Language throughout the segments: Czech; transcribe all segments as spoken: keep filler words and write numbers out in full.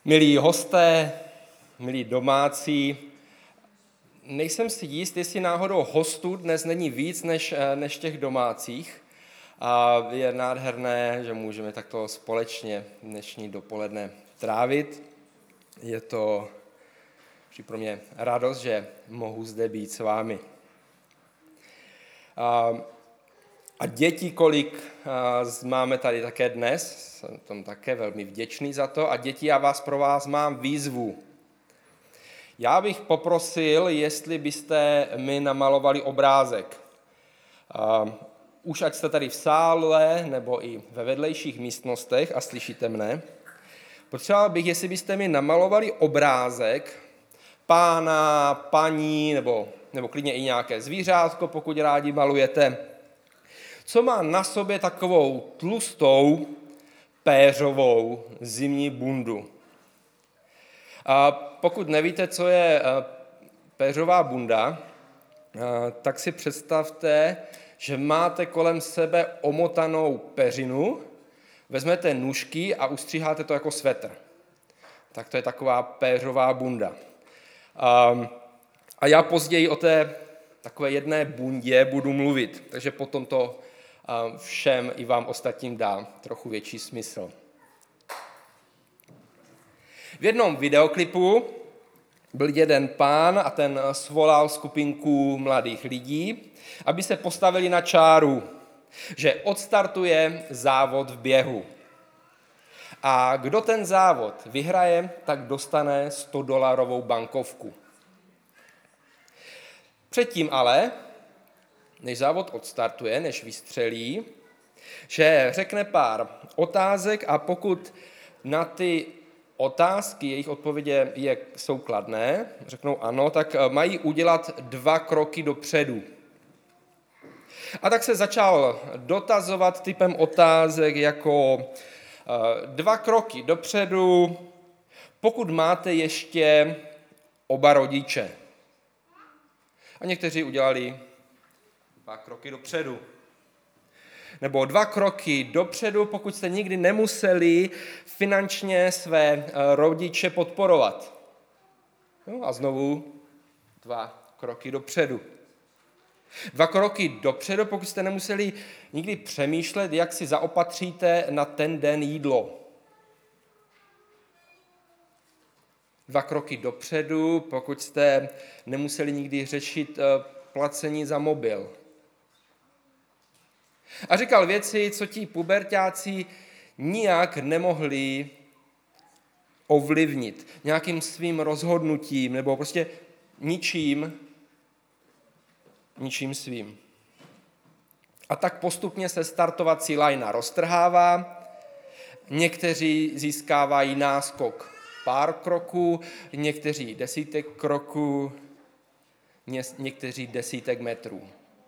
Milí hosté, milí domácí, nejsem si jist, jestli náhodou hostů dnes není víc než, než těch domácích. A je nádherné, že můžeme takto společně dnešní dopoledne trávit. Je to pro mě radost, že mohu zde být s vámi. A, a děti, kolik máme tady také dnes, jsem tam také velmi vděčný za to. A děti, já vás pro vás mám výzvu. Já bych poprosil, jestli byste mi namalovali obrázek. Uh, už ať jste tady v sále nebo i ve vedlejších místnostech a slyšíte mne, potřeboval bych, jestli byste mi namalovali obrázek pána, paní nebo, nebo klidně i nějaké zvířátko, pokud rádi malujete, co má na sobě takovou tlustou, péřovou zimní bundu. A pokud nevíte, co je péřová bunda, tak si představte, že máte kolem sebe omotanou peřinu, vezmete nůžky a ustříháte to jako svetr. Tak to je taková péřová bunda. A já později o té takové jedné bundě budu mluvit, takže potom to všem i vám ostatním dá trochu větší smysl. V jednom videoklipu byl jeden pán a ten svolal skupinku mladých lidí, aby se postavili na čáru, že odstartuje závod v běhu. A kdo ten závod vyhraje, tak dostane sto dolarovou bankovku. Předtím ale, než závod odstartuje, než vystřelí, že řekne pár otázek a pokud na ty otázky, jejich odpovědi je, jsou kladné, řeknou ano, tak mají udělat dva kroky dopředu. A tak se začal dotazovat typem otázek jako dva kroky dopředu, pokud máte ještě oba rodiče. A někteří udělali dva kroky dopředu. Nebo dva kroky dopředu, pokud jste nikdy nemuseli finančně své rodiče podporovat. No a znovu dva kroky dopředu. Dva kroky dopředu, pokud jste nemuseli nikdy přemýšlet, jak si zaopatříte na ten den jídlo. Dva kroky dopředu, pokud jste nemuseli nikdy řešit placení za mobil. A říkal věci, co ti puberťáci nijak nemohli ovlivnit nějakým svým rozhodnutím nebo prostě ničím, ničím svým. A tak postupně se startovací lajna roztrhává, někteří získávají náskok pár kroků, někteří desítek kroků, někteří desítek metrů.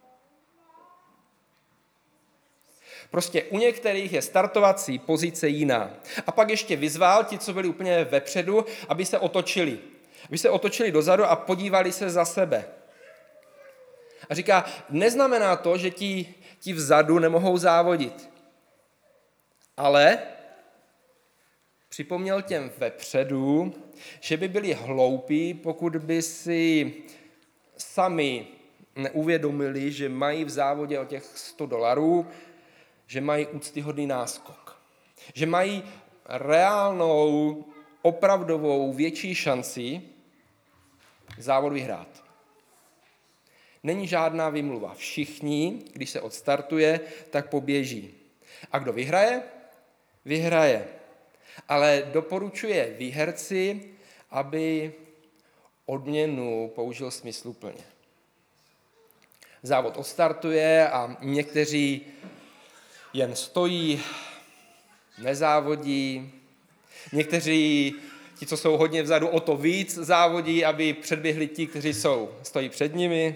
Prostě u některých je startovací pozice jiná. A pak ještě vyzval ti, co byli úplně vepředu, aby se otočili. Aby se otočili dozadu a podívali se za sebe. A říká, neznamená to, že ti, ti vzadu nemohou závodit. Ale připomněl těm vepředu, že by byli hloupí, pokud by si sami neuvědomili, že mají v závodě o těch sto dolarů, že mají úctyhodný náskok. Že mají reálnou, opravdovou větší šanci závod vyhrát. Není žádná výmluva. Všichni, když se odstartuje, tak poběží. A kdo vyhraje? Vyhraje. Ale doporučuje výherci, aby odměnu použil smysluplně. Závod odstartuje a někteří jen stojí, nezávodí. Někteří, ti, co jsou hodně vzadu, o to víc závodí, aby předběhli ti, kteří jsou, stojí před nimi.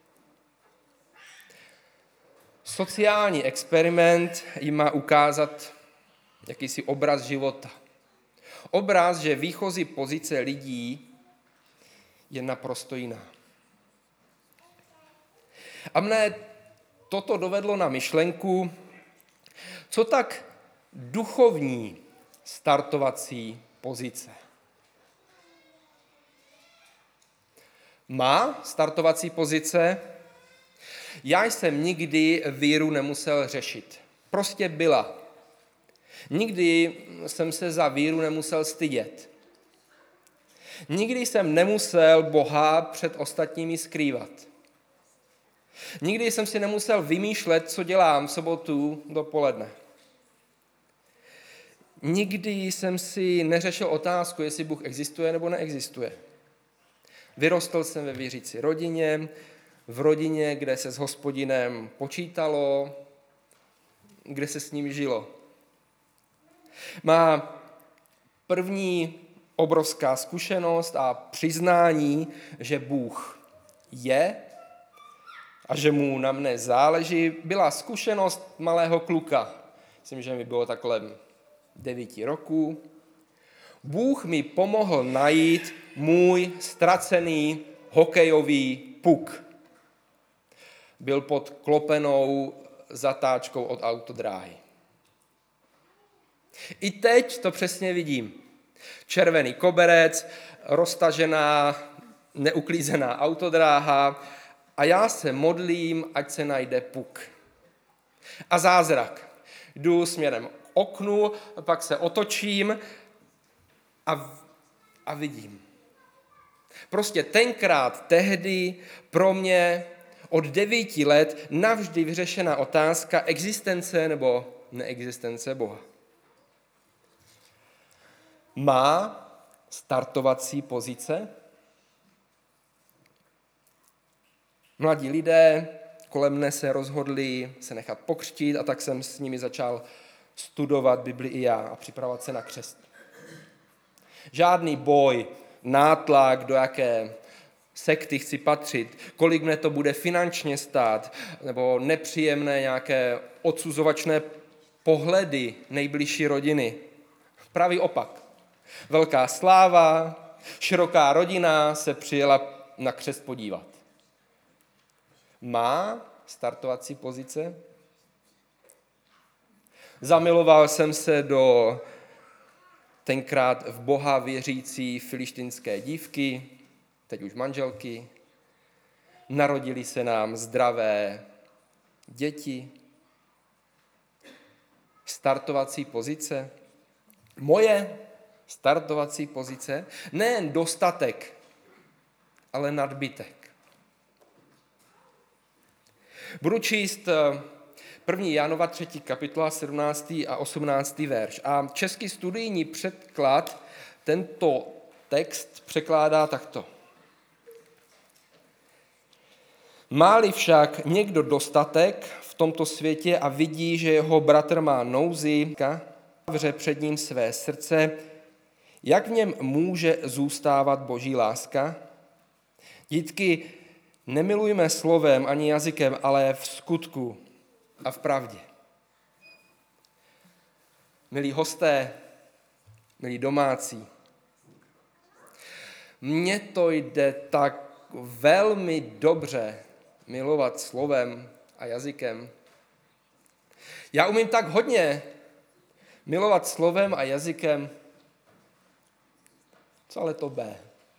Sociální experiment jim má ukázat jakýsi obraz života. Obraz, že výchozí pozice lidí je naprosto jiná. A mne toto dovedlo na myšlenku, co tak duchovní startovací pozice. Má startovací pozice? Já jsem nikdy víru nemusel řešit. Prostě byla. Nikdy jsem se za víru nemusel stydět. Nikdy jsem nemusel Boha před ostatními skrývat. Nikdy jsem si nemusel vymýšlet, co dělám v sobotu dopoledne. Nikdy jsem si neřešil otázku, jestli Bůh existuje nebo neexistuje. Vyrostl jsem ve věřící rodině, v rodině, kde se s Hospodinem počítalo, kde se s ním žilo. Má první obrovská zkušenost a přiznání, že Bůh je a že mu na mne záleží, byla zkušenost malého kluka. Myslím, že mi bylo takhle devíti roků. Bůh mi pomohl najít můj ztracený hokejový puk. Byl pod klopenou zatáčkou od autodráhy. I teď to přesně vidím. Červený koberec, roztažená, neuklízená autodráha a já se modlím, ať se najde puk. A zázrak. Jdu směrem k oknu, pak se otočím a, a vidím. Prostě tenkrát, tehdy pro mě od devíti let navždy vyřešená otázka existence nebo neexistence Boha. Má startovací pozice? Mladí lidé kolem mne se rozhodli se nechat pokřtít a tak jsem s nimi začal studovat Bibli i já a připravovat se na křest. Žádný boj, nátlak, do jaké sekty chci patřit, kolik mne to bude finančně stát, nebo nepříjemné nějaké odsuzovačné pohledy nejbližší rodiny. Pravý opak. Velká sláva, široká rodina se přijela na křest podívat. Má startovací pozice? Zamiloval jsem se do tenkrát v Boha věřící filištinské dívky, teď už manželky. Narodili se nám zdravé děti. Startovací pozice? Moje startovací pozice? Nejen dostatek, ale nadbytek. Budu číst první Janova třetí kapitola, sedmnáctý a osmnáctý verš. A český studijní překlad tento text překládá takto. Má-li však někdo dostatek v tomto světě a vidí, že jeho bratr má nouzi, zavře před ním své srdce, jak v něm může zůstávat boží láska? Dítky, nemilujme slovem ani jazykem, ale v skutku a v pravdě. Milí hosté, milí domácí, mně to jde tak velmi dobře milovat slovem a jazykem. Já umím tak hodně milovat slovem a jazykem, co ale to B?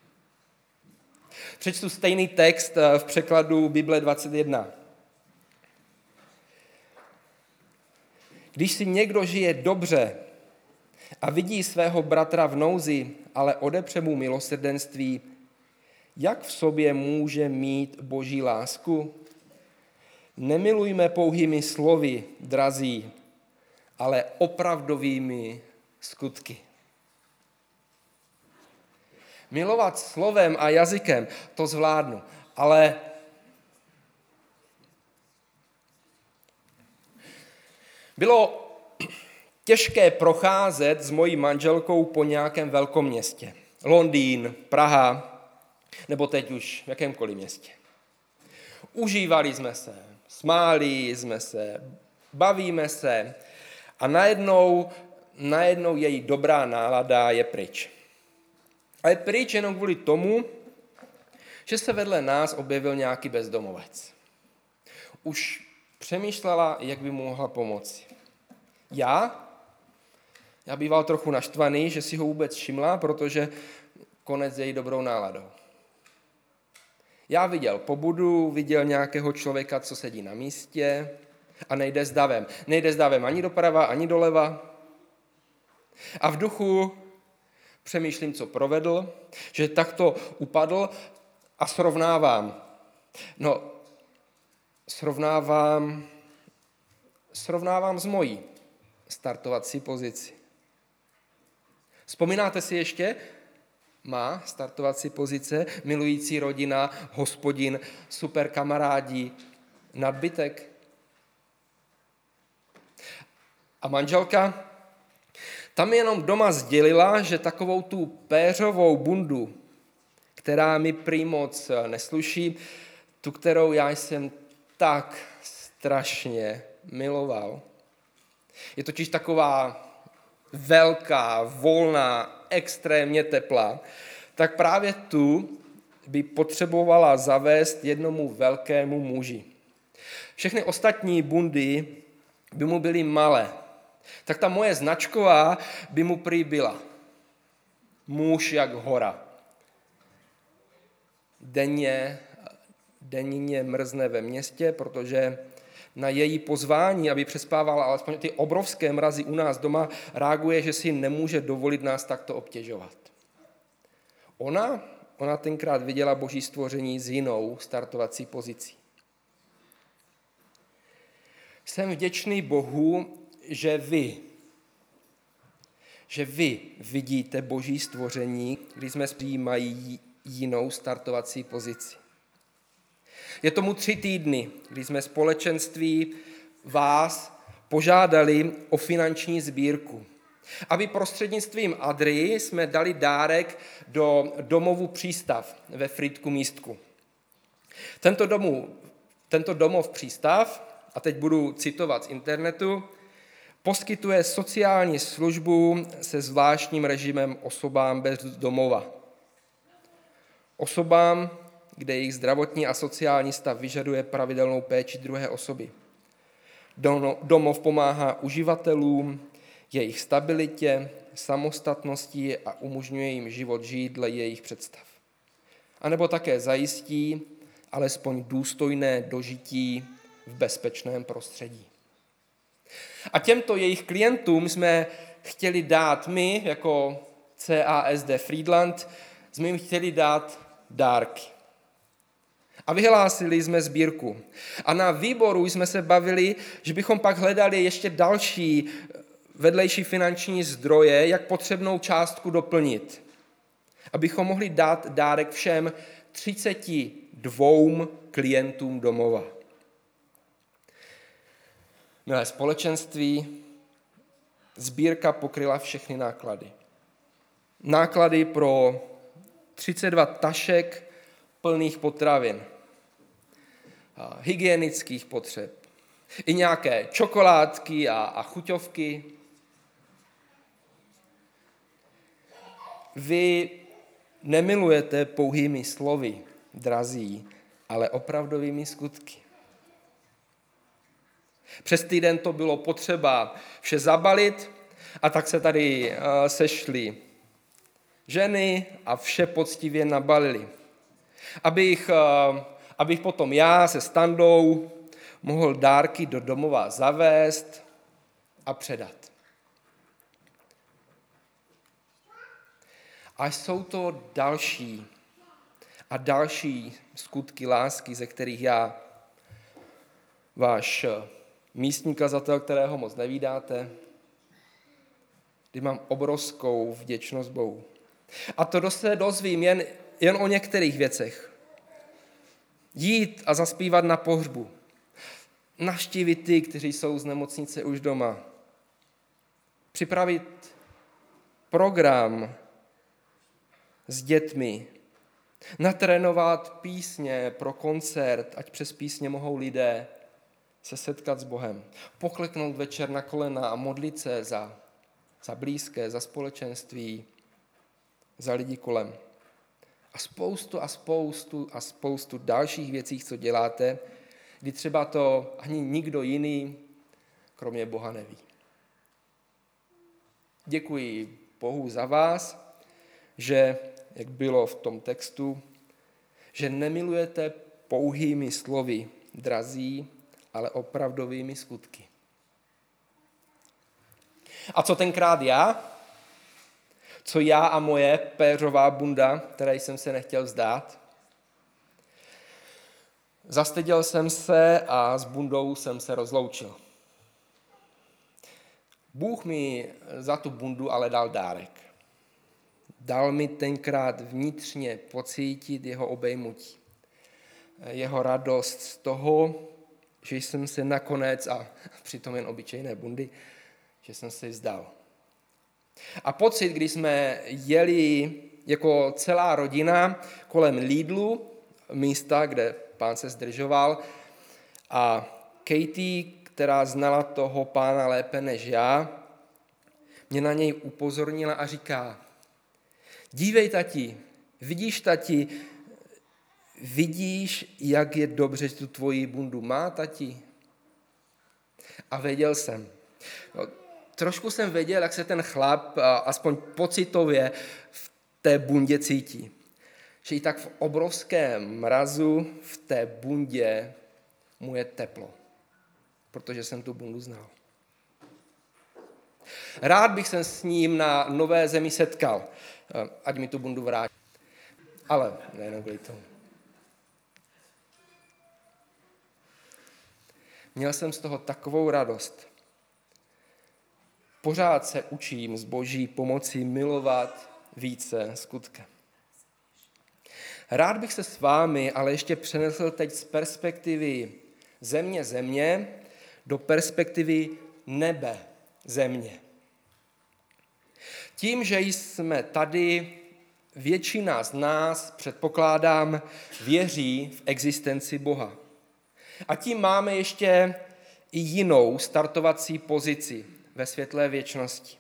Přečtu stejný text v překladu Bible dvacet jedna. Když si někdo žije dobře a vidí svého bratra v nouzi, ale odepře mu milosrdenství, jak v sobě může mít boží lásku? Nemilujme pouhými slovy, drazí, ale opravdovými skutky. Milovat slovem a jazykem, to zvládnu, ale bylo těžké procházet s mojí manželkou po nějakém velkom městě. Londýn, Praha, nebo teď už v jakémkoliv městě. Užívali jsme se, smáli jsme se, bavíme se a najednou, najednou její dobrá nálada je pryč. A je pryč jenom kvůli tomu, že se vedle nás objevil nějaký bezdomovec. Už přemýšlela, jak by mu mohla pomoci. Já? Já býval trochu naštvaný, že si ho vůbec všimla, protože konec její dobrou náladou. Já viděl pobudu, viděl nějakého člověka, co sedí na místě a nejde s davem. Nejde s davem ani doprava, ani doleva. A v duchu přemýšlím, co provedl, že takto upadl a srovnávám. No, srovnávám, srovnávám s mojí startovací pozici. Vzpomínáte si ještě? Má startovací pozice, milující rodina, hospodin, super kamarádi, nadbytek. A manželka tam jenom doma sdělila, že takovou tu péřovou bundu, která mi prý moc nesluší, tu, kterou já jsem tak strašně miloval. Je totiž taková velká, volná, extrémně teplá, tak právě tu by potřebovala zavést jednomu velkému muži. Všechny ostatní bundy by mu byly malé, tak ta moje značková by mu prý byla. Muž jak hora. Denně, denně mrzne ve městě, protože na její pozvání, aby přespávala alespoň ty obrovské mrazy u nás doma, reaguje, že si nemůže dovolit nás takto obtěžovat. Ona, ona tenkrát viděla Boží stvoření s jinou startovací pozicí. Jsem vděčný Bohu, že vy, že vy vidíte Boží stvoření, když jsme přijímají jinou startovací pozici. Je tomu tři týdny, kdy jsme společenství vás požádali o finanční sbírku, aby prostřednictvím Adry jsme dali dárek do domovu Přístav ve Frýdku Místku. Tento, domu, tento domov Přístav, a teď budu citovat z internetu, poskytuje sociální službu se zvláštním režimem osobám bez domova. Osobám, kde jejich zdravotní a sociální stav vyžaduje pravidelnou péči druhé osoby. Domov pomáhá uživatelům, jejich stabilitě, samostatnosti a umožňuje jim život žít dle jejich představ. A nebo také zajistí alespoň důstojné dožití v bezpečném prostředí. A těmto jejich klientům jsme chtěli dát my, jako C A S D Friedland, jsme jim chtěli dát dárky. A vyhlásili jsme sbírku. A na výboru jsme se bavili, že bychom pak hledali ještě další vedlejší finanční zdroje, jak potřebnou částku doplnit. Abychom mohli dát dárek všem třiceti dvěma klientům domova. Milé společenství, sbírka pokryla všechny náklady. Náklady pro třicet dva tašek plných potravin, hygienických potřeb, i nějaké čokoládky a, a chuťovky. Vy nemilujete pouhými slovy, drazí, ale opravdovými skutky. Přes týden to bylo potřeba vše zabalit a tak se tady uh, sešly ženy a vše poctivě nabalili. Abych, uh, abych potom já se Standou mohl dárky do domova zavést a předat. A jsou to další a další skutky lásky, ze kterých já, váš místní kazatel, kterého moc nevídáte, kdy mám obrovskou vděčnost Bohu. A to se dozvím jen, jen o některých věcech. Jít a zaspívat na pohřbu. Navštívit ty, kteří jsou z nemocnice už doma. Připravit program s dětmi. Natrénovat písně pro koncert, ať přes písně mohou lidé se setkat s Bohem. Pokleknout večer na kolena a modlit se za, za blízké, za společenství, za lidi kolem. A spoustu a spoustu a spoustu dalších věcí, co děláte, kdy třeba to ani nikdo jiný, kromě Boha, neví. Děkuji Bohu za vás, že, jak bylo v tom textu, že nemilujete pouhými slovy drazí, ale opravdovými skutky. A co tenkrát já? Co já a moje péřová bunda, které jsem se nechtěl vzdát? Zastyděl jsem se a s bundou jsem se rozloučil. Bůh mi za tu bundu ale dal dárek. Dal mi tenkrát vnitřně pocítit jeho obejmutí. Jeho radost z toho, že jsem se nakonec, a přitom jen obyčejné bundy, že jsem se vzdal. A pocit, když jsme jeli jako celá rodina kolem Lidlu, místa, kde pán se zdržoval, a Katie, která znala toho pána lépe než já, mě na něj upozornila a říká: dívej, tati, vidíš, tati, vidíš, jak je dobře, že tu tvoji bundu má, tati? A věděl jsem. No, trošku jsem věděl, jak se ten chlap, aspoň pocitově, v té bundě cítí. Že i tak v obrovském mrazu v té bundě mu je teplo. Protože jsem tu bundu znal. Rád bych se s ním na nové zemi setkal, ať mi tu bundu vrátí. Ale nejenom kvůli tomu. Měl jsem z toho takovou radost. Pořád se učím s Boží pomocí milovat více skutkem. Rád bych se s vámi ale ještě přenesl teď z perspektivy země země do perspektivy nebe země. Tím, že jsme tady, většina z nás, předpokládám, věří v existenci Boha. A tím máme ještě i jinou startovací pozici ve světlé věčnosti.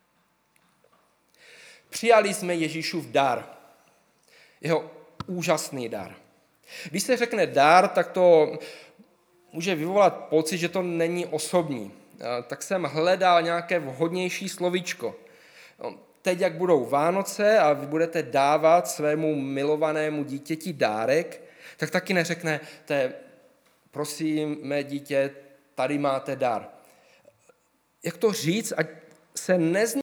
Přijali jsme Ježíšův dar, jeho úžasný dar. Když se řekne dar, tak to může vyvolat pocit, že to není osobní. Tak jsem hledal nějaké vhodnější slovíčko. Teď, jak budou Vánoce a vy budete dávat svému milovanému dítěti dárek, tak taky neřeknete: prosím, mé dítě, tady máte dar. Jak to říct, ať se nezní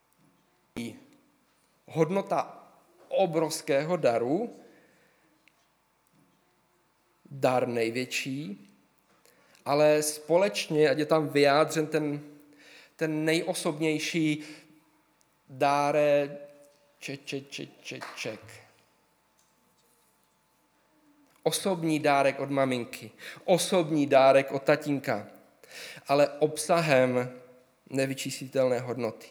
hodnota obrovského daru, dar největší, ale společně, ať je tam vyjádřen ten, ten nejosobnější dáre če, če, če, če, ček. Osobní dárek od maminky, osobní dárek od tatínka, ale obsahem nevyčíslitelné hodnoty.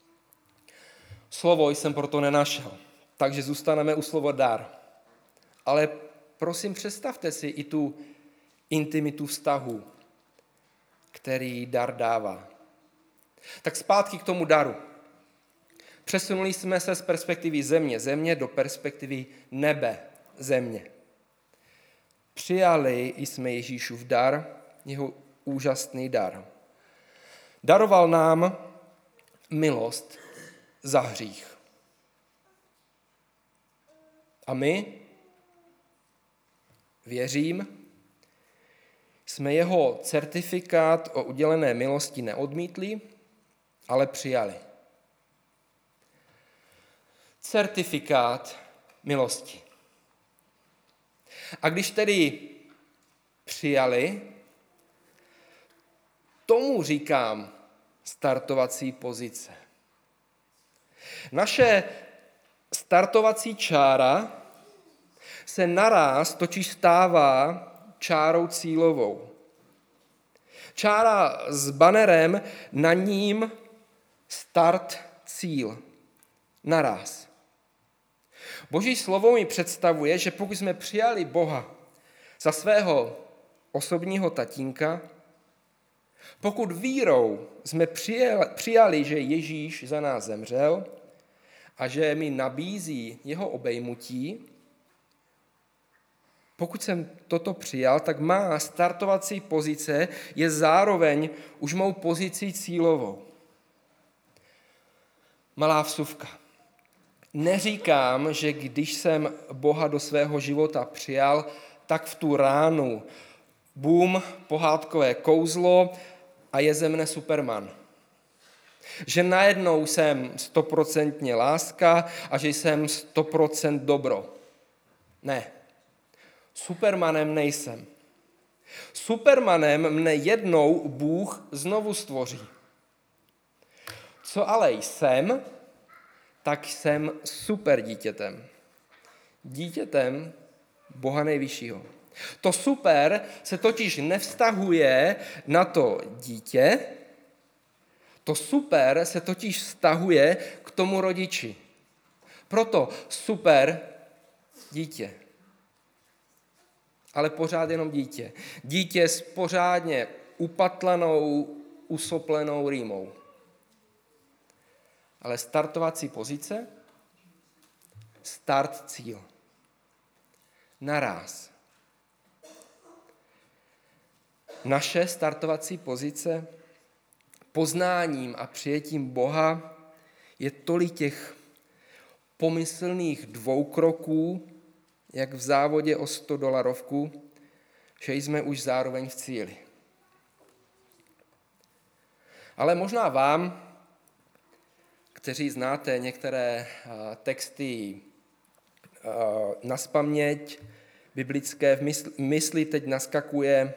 Slovo jsem proto nenašel, takže zůstaneme u slova dar. Ale prosím, představte si i tu intimitu vztahu, který dar dává. Tak zpátky k tomu daru. Přesunuli jsme se z perspektivy země země do perspektivy nebe země. Přijali jsme Ježíšův dar, jeho úžasný dar. Daroval nám milost za hřích. A my, věřím, jsme jeho certifikát o udělené milosti neodmítli, ale přijali. Certifikát milosti. A když tedy přijali, tomu říkám startovací pozice. Naše startovací čára se naráz totiž stává čárou cílovou. Čára s banerem, na ním start, cíl. Naráz. Boží slovo mi představuje, že pokud jsme přijali Boha za svého osobního tatínka, pokud vírou jsme přijali, že Ježíš za nás zemřel a že mi nabízí jeho obejmutí, pokud jsem toto přijal, tak má startovací pozice je zároveň už mou pozicí cílovou. Malá vsuvka. Neříkám, že když jsem Boha do svého života přijal, tak v tu ránu bum, pohádkové kouzlo a je ze mne Superman. Že najednou jsem stoprocentně láska a že jsem sto procent dobro. Ne. Supermanem nejsem. Supermanem mne jednou Bůh znovu stvoří. Co ale jsem, tak jsem super dítětem. Dítětem Boha nejvyššího. To super se totiž nevztahuje na to dítě, to super se totiž vztahuje k tomu rodiči. Proto super dítě. Ale pořád jenom dítě. Dítě s pořádně upatlanou, usoplenou rýmou. Ale startovací pozice, start cíl. Naráz. Naše startovací pozice poznáním a přijetím Boha je tolik těch pomyslných dvou kroků, jak v závodě o sto dolarovku, že jsme už zároveň v cíli. Ale možná vám, kteří znáte některé texty nazpaměť biblické, v mysli, mysli teď naskakuje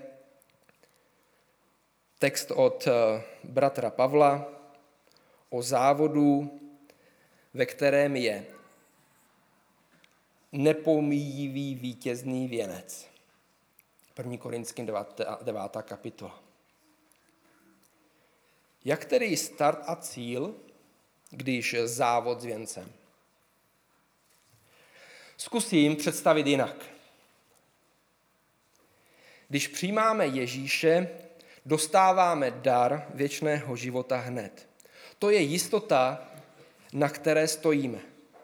text od bratra Pavla o závodu, ve kterém je nepomíjivý vítězný věnec. první Korinským devátá kapitola. Jak tedy start a cíl, když závod s věncem? Zkusím představit jinak. Když přijímáme Ježíše, dostáváme dar věčného života hned. To je jistota, na které stojíme.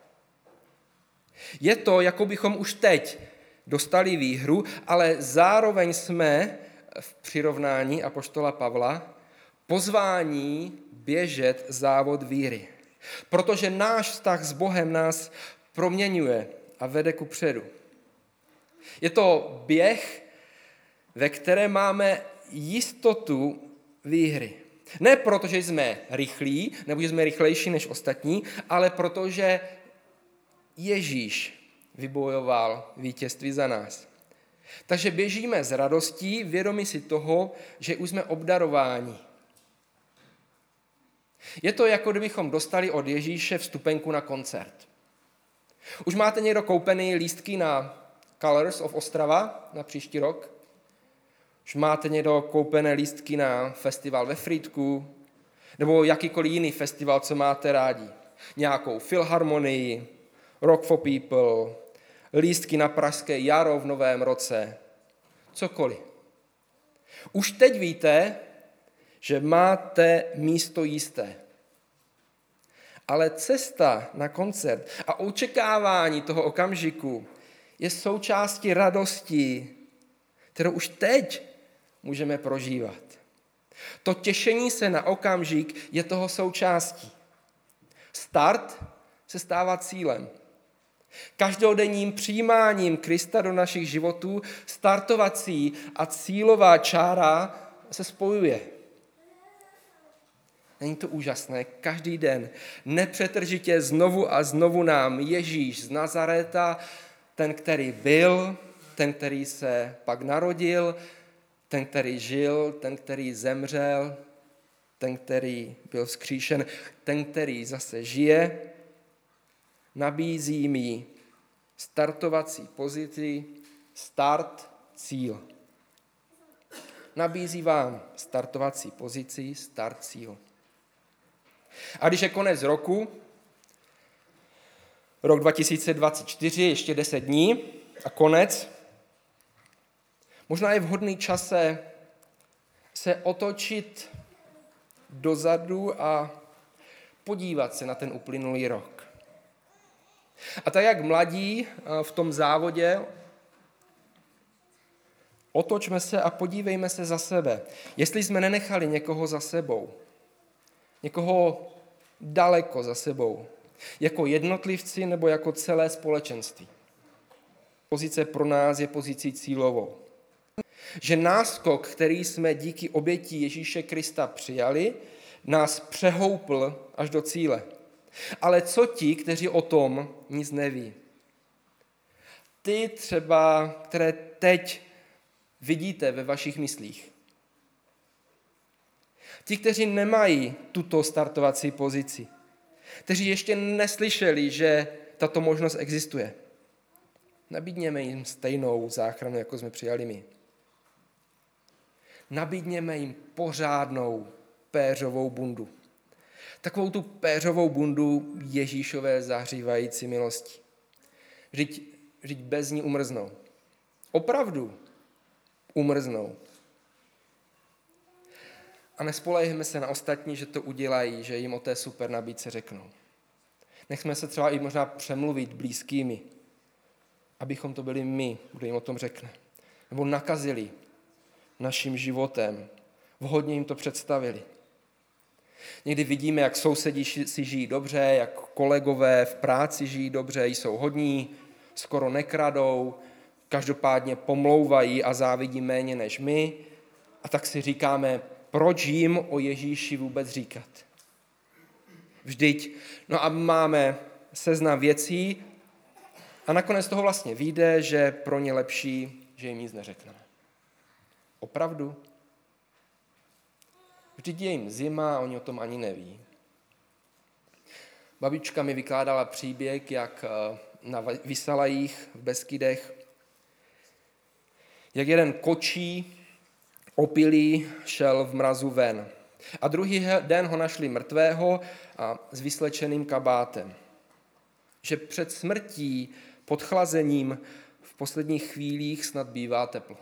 Je to, jako bychom už teď dostali výhru, ale zároveň jsme v přirovnání apoštola Pavla pozvání běžet závod víry. Protože náš vztah s Bohem nás proměňuje a vede ku předu. Je to běh, ve kterém máme jistotu výhry. Ne proto, že jsme rychlí, nebo že jsme rychlejší než ostatní, ale protože Ježíš vybojoval vítězství za nás. Takže běžíme s radostí, vědomi si toho, že už jsme obdarováni. Je to, jako kdybychom dostali od Ježíše vstupenku na koncert. Už máte někdo koupený lístky na Colors of Ostrava na příští rok? Už máte někdo koupené lístky na festival ve Frýdku? Nebo jakýkoliv jiný festival, co máte rádi? Nějakou filharmonii, Rock for People, lístky na pražské jaro v novém roce, cokoliv. Už teď víte, že máte místo jisté. Ale cesta na koncert a očekávání toho okamžiku je součástí radosti, kterou už teď můžeme prožívat. To těšení se na okamžik je toho součástí. Start se stává cílem. Každodenním přijímáním Krista do našich životů startovací a cílová čára se spojuje. Není to úžasné? Každý den nepřetržitě znovu a znovu nám Ježíš z Nazaréta, ten, který byl, ten, který se pak narodil, ten, který žil, ten, který zemřel, ten, který byl vzkříšen, ten, který zase žije, nabízí mi startovací pozici, start, cíl. Nabízí vám startovací pozici, start, cíl. A když je konec roku, rok dva tisíce dvacet čtyři, ještě deset dní a konec, možná je vhodný čas se, se otočit dozadu a podívat se na ten uplynulý rok. A tak jak mladí v tom závodě, otočme se a podívejme se za sebe. Jestli jsme nenechali někoho za sebou, někoho daleko za sebou. Jako jednotlivci nebo jako celé společenství. Pozice pro nás je pozicí cílovou. Že náskok, který jsme díky oběti Ježíše Krista přijali, nás přehoupl až do cíle. Ale co ti, kteří o tom nic neví? Ty třeba, které teď vidíte ve vašich myslích. Ti, kteří nemají tuto startovací pozici. Kteří ještě neslyšeli, že tato možnost existuje. Nabídněme jim stejnou záchranu, jako jsme přijali my. Nabídněme jim pořádnou péřovou bundu. Takovou tu péřovou bundu Ježíšové zahřívající milosti. Vždyť, vždyť bez ní umrznou. Opravdu umrznou. A nespolehejme se na ostatní, že to udělají, že jim o té super nabídce řeknou. Nechme se třeba i možná přemluvit blízkými, abychom to byli my, kdo jim o tom řekne. Nebo nakazili naším životem, vhodně jim to představili. Někdy vidíme, jak sousedí si žijí dobře, jak kolegové v práci žijí dobře, jsou hodní, skoro nekradou, každopádně pomlouvají a závidí méně než my. A tak si říkáme, proč jim o Ježíši vůbec říkat? Vždyť, no a máme seznam věcí a nakonec toho vlastně vyjde, že pro ně lepší, že jim nic neřekneme. Opravdu? Vždyť je jim zima a oni o tom ani neví. Babička mi vykládala příběh, jak na Vysalajích v Beskydech, jak jeden kočí opilý šel v mrazu ven. A druhý den ho našli mrtvého a s vyslečeným kabátem. Že před smrtí, pod chlazením v posledních chvílích snad bývá teplo.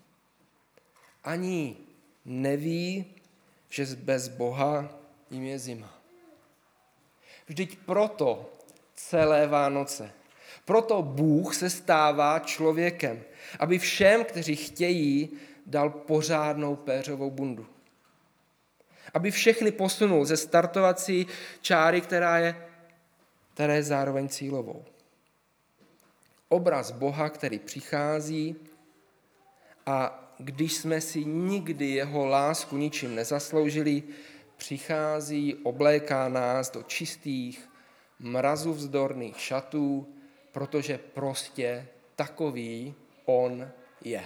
Ani neví, že bez Boha jim je zima. Vždyť proto celé Vánoce. Proto Bůh se stává člověkem, aby všem, kteří chtějí, dal pořádnou péřovou bundu. Aby všechny posunul ze startovací čáry, která je, která je zároveň cílovou. Obraz Boha, který přichází a když jsme si nikdy jeho lásku ničím nezasloužili, přichází, obléká nás do čistých, mrazuvzdorných šatů, protože prostě takový on je.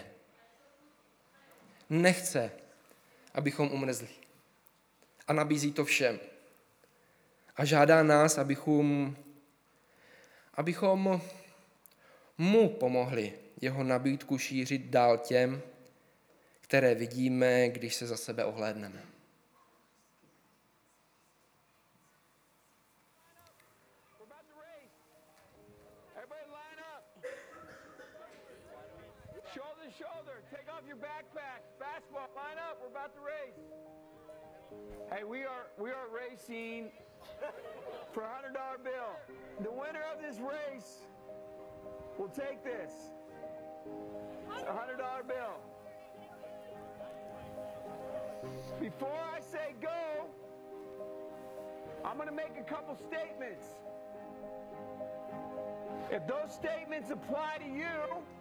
Nechce, abychom umrzli. A nabízí to všem. A žádá nás, abychom, abychom mu pomohli jeho nabídku šířit dál těm, které vidíme, když se za sebe ohlédneme. Hey, we are we are racing for a hundred dollar bill. The winner of this race will take this. A hundred dollar bill. Before I say go, I'm going to make a couple statements. If those statements apply to you,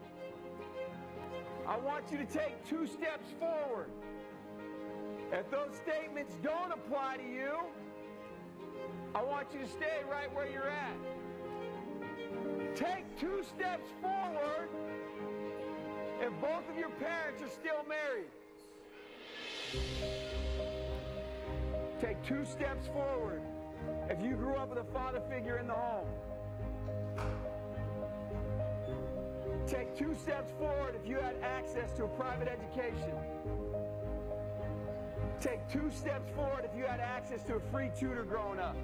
I want you to take two steps forward. If those statements don't apply to you, I want you to stay right where you're at. Take two steps forward if both of your parents are still married. Take two steps forward if you grew up with a father figure in the home. Take two steps forward if you had access to a private education. Take two steps forward if you had access to a free tutor growing up.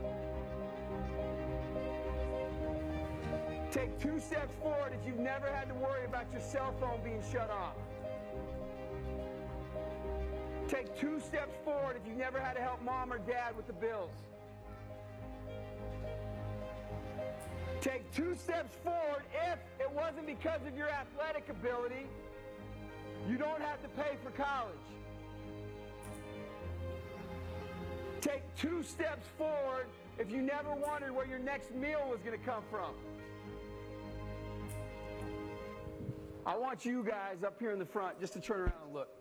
Take two steps forward if you've never had to worry about your cell phone being shut off. Take two steps forward if you've never had to help mom or dad with the bills. Take two steps forward if it wasn't because of your athletic ability, you don't have to pay for college. Take two steps forward if you never wondered where your next meal was going to come from. I want you guys up here in the front just to turn around and look.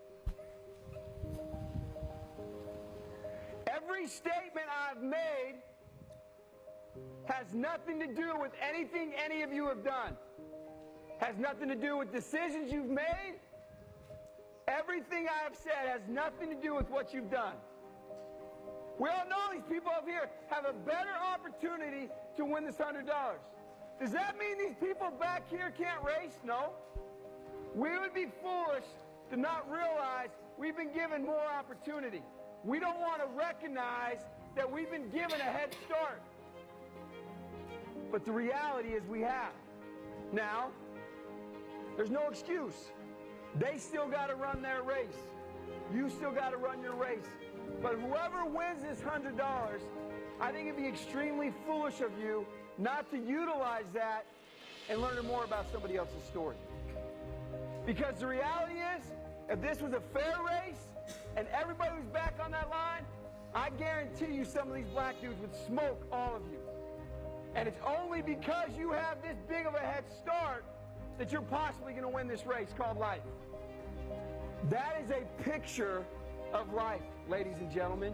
Every statement I've made has nothing to do with anything any of you have done. Has nothing to do with decisions you've made. Everything I have said has nothing to do with what you've done. We all know these people up here have a better opportunity to win this one hundred dollars. Does that mean these people back here can't race? No. We would be foolish to not realize we've been given more opportunity. We don't want to recognize that we've been given a head start. But the reality is we have. Now, there's no excuse. They still got to run their race. You still got to run your race. But whoever wins this one hundred dollars, I think it'd be extremely foolish of you not to utilize that and learn more about somebody else's story. Because the reality is, if this was a fair race and everybody was back on that line, I guarantee you some of these black dudes would smoke all of you. And it's only because you have this big of a head start that you're possibly going to win this race called life. That is a picture of life, ladies and gentlemen.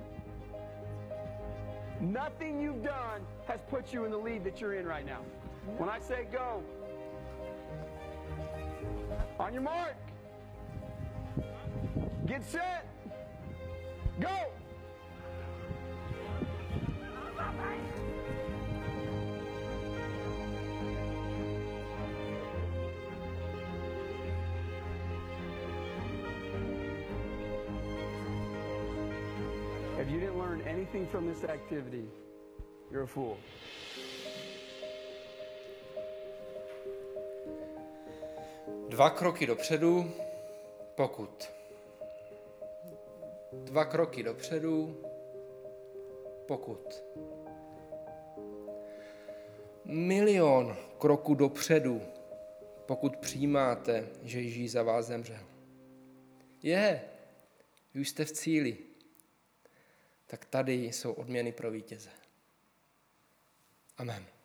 Nothing you've done has put you in the lead that you're in right now. When I say go, on your mark, get set, go. If you didn't learn anything from this activity, you're a fool. Dva kroky dopředu, pokud. Dva kroky dopředu, pokud. Milion kroků dopředu, pokud přijímáte, že Ježíš za vás zemřel. Je, už jste v cíli. Tak tady jsou odměny pro vítěze. Amen.